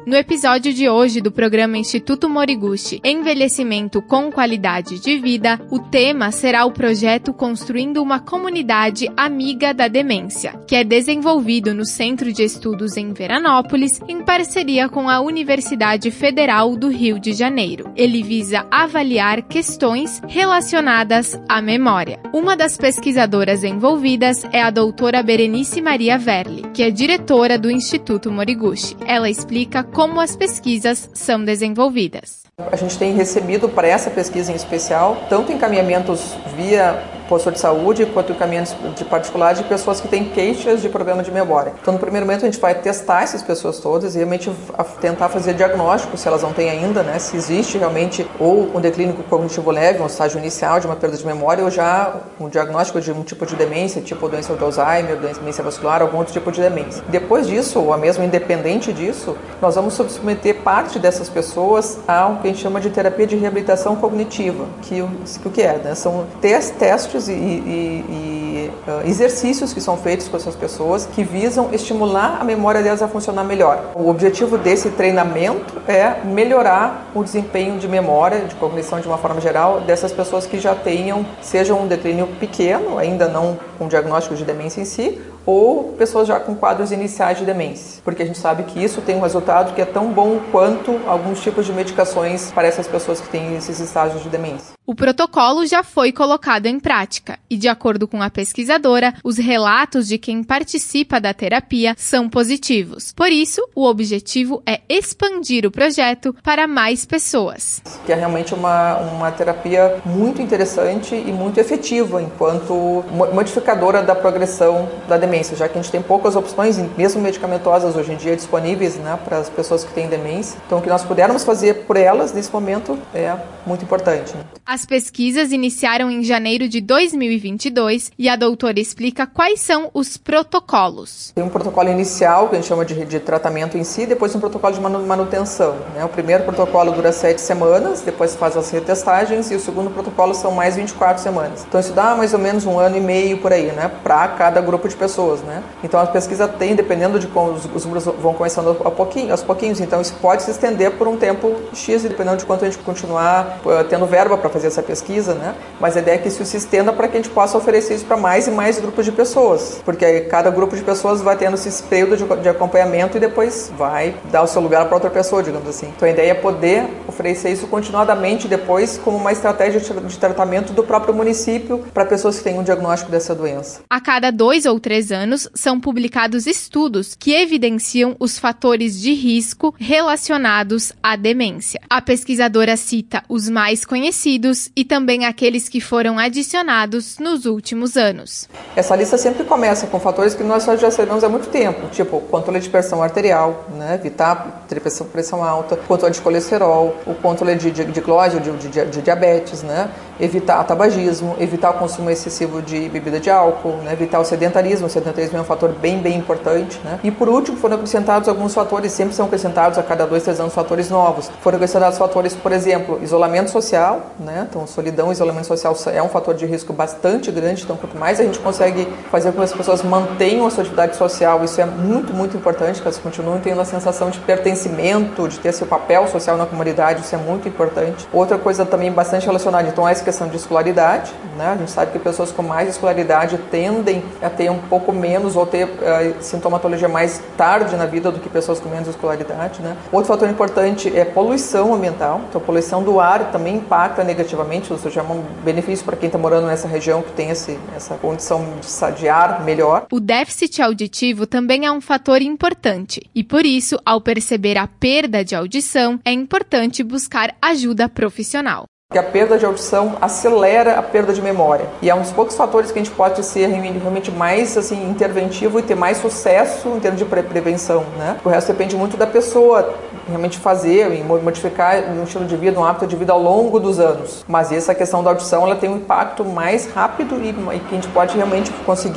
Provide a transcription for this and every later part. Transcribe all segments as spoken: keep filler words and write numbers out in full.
No episódio de hoje do programa Instituto Moriguchi, Envelhecimento com Qualidade de Vida, o tema será o projeto Construindo uma Comunidade Amiga da Demência, que é desenvolvido no Centro de Estudos em Veranópolis, em parceria com a Universidade Federal do Rio de Janeiro. Ele visa avaliar questões relacionadas à memória. Uma das pesquisadoras envolvidas é a doutora Berenice Maria Verli, que é diretora do Instituto Moriguchi. Ela explica como as pesquisas são desenvolvidas. A gente tem recebido para essa pesquisa em especial, tanto encaminhamentos via posto de saúde, quanto encaminhamentos de particular de pessoas que têm queixas de problema de memória. Então, no primeiro momento, a gente vai testar essas pessoas todas e realmente tentar fazer diagnóstico, se elas não têm ainda, né, se existe realmente ou um declínio cognitivo leve, um estágio inicial de uma perda de memória, ou já um diagnóstico de um tipo de demência, tipo doença de Alzheimer, demência vascular, algum outro tipo de demência. Depois disso, ou mesmo independente disso, nós vamos submeter parte dessas pessoas ao que a gente chama de terapia de reabilitação cognitiva, que o que é, né? São testes e, e, e uh, exercícios que são feitos com essas pessoas que visam estimular a memória delas a funcionar melhor. O objetivo desse treinamento é melhorar o desempenho de memória, de cognição de uma forma geral, dessas pessoas que já tenham, seja um declínio pequeno, ainda não com diagnóstico de demência em si, ou pessoas já com quadros iniciais de demência, porque a gente sabe que isso tem um resultado que é tão bom quanto alguns tipos de medicações para essas pessoas que têm esses estágios de demência. O protocolo já foi colocado em prática e, de acordo com a pesquisadora, os relatos de quem participa da terapia são positivos. Por isso, o objetivo é expandir o projeto para mais pessoas. Que é realmente uma, uma terapia muito interessante e muito efetiva enquanto modificadora da progressão da demência, já que a gente tem poucas opções, mesmo medicamentosas hoje em dia, disponíveis, né, para as pessoas que têm demência. Então, o que nós pudermos fazer por elas nesse momento é muito importante. Né? As pesquisas iniciaram em janeiro de dois mil e vinte e dois e a doutora explica quais são os protocolos. Tem um protocolo inicial, que a gente chama de, de tratamento em si, depois um protocolo de manutenção. Né? O primeiro protocolo dura sete semanas, depois faz as retestagens, e o segundo protocolo são mais vinte e quatro semanas. Então, isso dá mais ou menos um ano e meio por aí, né, para cada grupo de pessoas. Né? Então, a pesquisa tem, dependendo de como os, os números vão começando a pouquinho, aos pouquinhos, então isso pode se estender por um tempo X, dependendo de quanto a gente continuar uh, tendo verba para fazer essa pesquisa, né? Mas a ideia é que isso se estenda para que a gente possa oferecer isso para mais e mais grupos de pessoas, porque aí cada grupo de pessoas vai tendo esse período de, de acompanhamento e depois vai dar o seu lugar para outra pessoa, digamos assim. Então a ideia é poder oferecer isso continuadamente depois como uma estratégia de, de tratamento do próprio município para pessoas que têm um diagnóstico dessa doença. A cada dois ou três anos são publicados estudos que evidenciam os fatores de risco relacionados à demência. A pesquisadora cita os mais conhecidos e também aqueles que foram adicionados nos últimos anos. Essa lista sempre começa com fatores que nós já sabemos há muito tempo, tipo controle de pressão arterial, né, evitar ter pressão, pressão alta, controle de colesterol, o controle de, de, de glicose, de, de, de diabetes, né, evitar tabagismo, evitar o consumo excessivo de bebida de álcool, né, evitar o sedentarismo. O sedentarismo é um fator bem, bem importante. Né? E por último, foram acrescentados alguns fatores, sempre são acrescentados a cada dois, três anos fatores novos. Foram acrescentados fatores, por exemplo, isolamento social, né? Então solidão e isolamento social é um fator de risco bastante grande, então quanto mais a gente consegue fazer com que as pessoas mantenham a sua atividade social, isso é muito, muito importante, que elas continuem tendo a sensação de pertencimento, de ter seu papel social na comunidade, isso é muito importante. Outra coisa também bastante relacionada, então, é essa questão de escolaridade, né? A gente sabe que pessoas com mais escolaridade tendem a ter um pouco menos ou ter uh, sintomatologia mais tarde na vida do que pessoas com menos escolaridade, né? Outro fator importante é poluição ambiental. Então, a poluição do ar também impacta negativamente, ou seja, é um benefício para quem está morando nessa região que tem esse, essa condição de ar melhor. O déficit auditivo também é um fator importante e, por isso, ao perceber a perda de audição, é importante buscar ajuda profissional. Que a perda de audição acelera a perda de memória. E é um dos poucos fatores que a gente pode ser realmente mais assim, interventivo e ter mais sucesso em termos de pre- prevenção. Né? O resto depende muito da pessoa realmente fazer e modificar um estilo de vida, um hábito de vida ao longo dos anos. Mas essa questão da audição ela tem um impacto mais rápido e, e que a gente pode realmente conseguir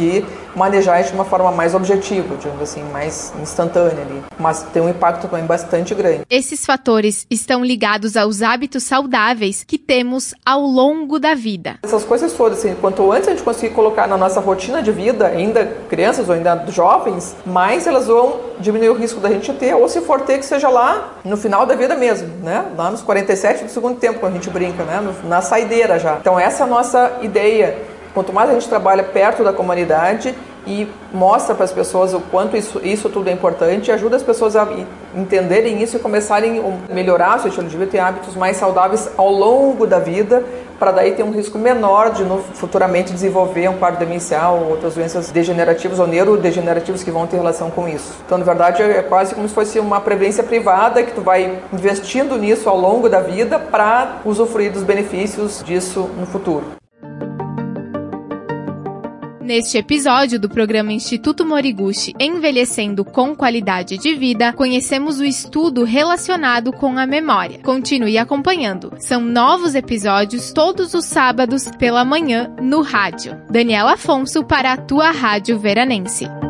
manejar isso de uma forma mais objetiva, digamos assim, mais instantânea ali. Mas tem um impacto também bastante grande. Esses fatores estão ligados aos hábitos saudáveis que temos ao longo da vida. Essas coisas todas, assim, quanto antes a gente conseguir colocar na nossa rotina de vida, ainda crianças ou ainda jovens, mais elas vão diminuir o risco da gente ter, ou se for ter, que seja lá no final da vida mesmo, né? Lá nos quarenta e sete do segundo tempo, quando a gente brinca, né? No, na saideira já. Então essa é a nossa ideia. Quanto mais a gente trabalha perto da comunidade e mostra para as pessoas o quanto isso, isso tudo é importante, ajuda as pessoas a entenderem isso e começarem a melhorar o seu estilo de vida, ter hábitos mais saudáveis ao longo da vida, para daí ter um risco menor de no, futuramente desenvolver um quadro demencial ou outras doenças degenerativas ou neurodegenerativas que vão ter relação com isso. Então, na verdade, é quase como se fosse uma previdência privada que tu vai investindo nisso ao longo da vida para usufruir dos benefícios disso no futuro. Neste episódio do programa Instituto Moriguchi Envelhecendo com Qualidade de Vida, conhecemos o estudo relacionado com a memória. Continue acompanhando. São novos episódios todos os sábados pela manhã no rádio. Daniela Afonso para a tua Rádio Veranense.